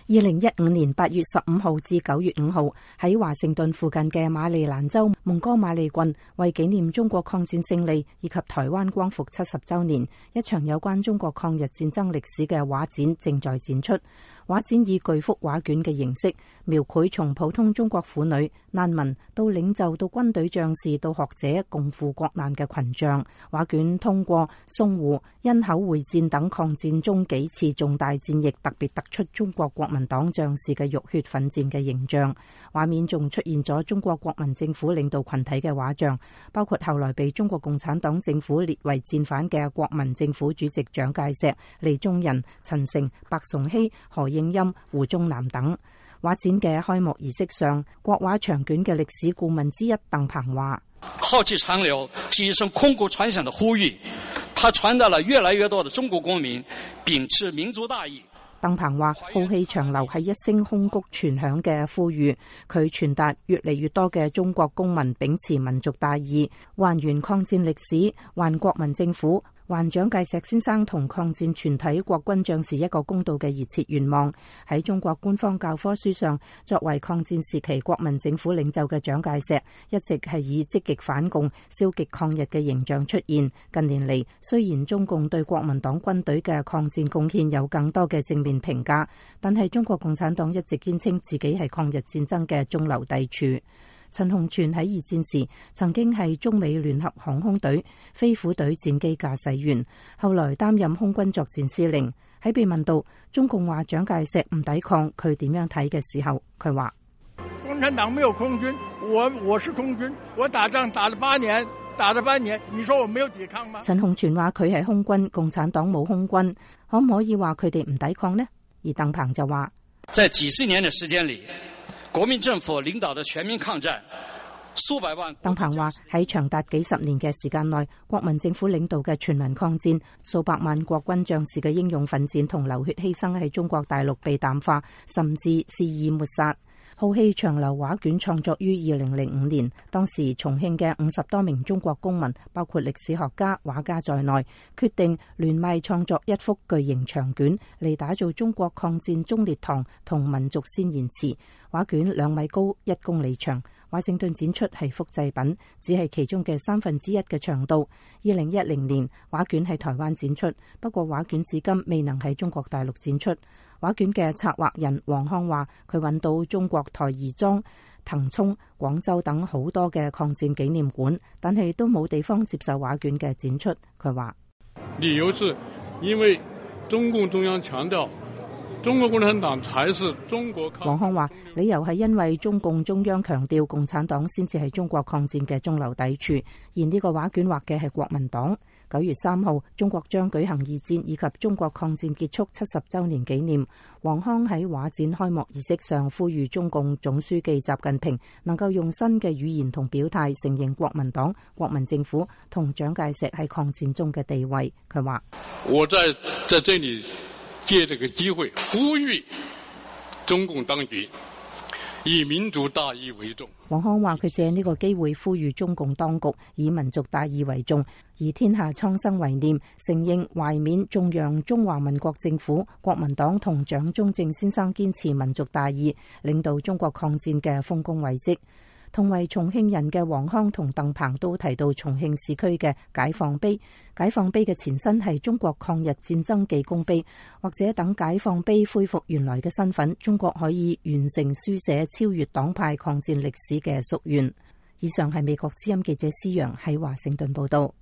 2015年8月15號至9月5號，喺華盛頓附近嘅馬里蘭州蒙哥馬利郡，為紀念中國抗戰勝利以及台灣光復70週年，一場有關中國抗日戰爭歷史嘅畫展正在展出。畫展以巨幅畫卷嘅形式，描繪從普通中國婦女、難民到領袖到軍隊將士到學者共赴國難嘅群像。畫卷通過淞滬、垭口會戰等抗戰中幾次重大戰役，特別突出中國國民黨將士嘅浴血奮戰嘅形象。畫面仲出現咗中國國民政府領導群體嘅畫像，包括後來被中國共產黨政府列為戰犯嘅國民政府主席蔣介石、李宗仁、陳誠、白崇禧、何應欽、胡宗南等。畫展嘅開幕儀式上，國畫長卷嘅歷史顧問之一鄧鵬話： 浩氣長流是一聲空谷傳響的呼籲，它傳到了越來越多的中國公民秉持民族大義。 鄧鵬話：浩氣長流係一聲空谷傳響嘅呼籲，佢傳達越嚟越多嘅中國公民秉持民族大義，還原抗戰歷史，還國民政府，還蔣介石先生同抗戰全體國軍將士一個公道嘅熱切願望。喺中國官方教科書上，作為抗戰時期國民政府領袖嘅蔣介石，一直係以積極反共、消極抗日嘅形象出現。近年嚟，雖然中共對國民黨軍隊嘅抗戰貢獻有更多嘅正面評價，但係中國共產黨一直堅稱自己係抗日戰爭嘅中流砥柱。陳洪全喺二戰時曾經係中美聯合航空隊飛虎隊戰機駕駛員，後來擔任空軍作戰司令。喺被問到中共話蔣介石唔抵抗，佢點樣睇嘅時候，佢話： 共產黨沒有空軍，我是空軍，我打仗打了8年，你說我沒有抵抗嗎？ 陳洪全話佢係空軍，共產黨冇空軍，可唔可以話佢哋唔抵抗呢？而鄧鵬就話： 在幾十年的時間裏，國民政府領導的全民抗戰，數百萬。 鄧鵬話喺長達幾十年嘅時間內，國民政府領導嘅全民抗戰，數百萬國軍將士嘅英勇奮戰同流血犧牲喺中國大陸被淡化，甚至肆意抹殺。浩氣長流畫卷創作於2005年，當時重慶嘅50多名中國公民，包括歷史學家、畫家在內，決定聯袂創作一幅巨型長卷嚟打造中國抗戰忠烈堂同民族先賢祠。畫卷2米高、1公里長。華盛頓展出係複製品，只係其中嘅1/3嘅長度。2010年畫卷喺台灣展出，不過畫卷至今未能喺中國大陸展出。畫卷嘅策劃人黃康話，佢揾到中國台兒莊、騰衝、廣州等好多嘅抗戰紀念館，但係都冇地方接受畫卷嘅展出。佢話理由是因為中共中央強調中國共產黨才是中國抗戰。 黃康話理由係因為中共中央強調共產黨先至係中國抗戰嘅中流砥柱，而呢個畫卷畫嘅係國民黨。9月3號，中國將舉行二戰以及中國抗戰結束70週年紀念。黃康喺畫展開幕儀式上呼籲中共總書記習近平能夠用新嘅語言同表態承認國民黨、國民政府同蔣介石喺抗戰中嘅地位。佢話： 我在這裏借這個機會呼籲中共當局以民族大義為重。 黃康話佢借呢個機會呼籲中共當局以民族大義為重，以天下蒼生為念，承認懷緬頌揚中華民國政府、國民黨同蔣中正先生堅持民族大義，領導中國抗戰嘅豐功偉績。同為重慶人嘅黃康同鄧鵬都提到重慶市區嘅解放碑。解放碑嘅前身係中國抗日戰爭記功碑，或者等解放碑恢復原來嘅身份，中國可以完成書寫超越黨派抗戰歷史嘅夙願。以上係美國之音記者施洋喺華盛頓報道。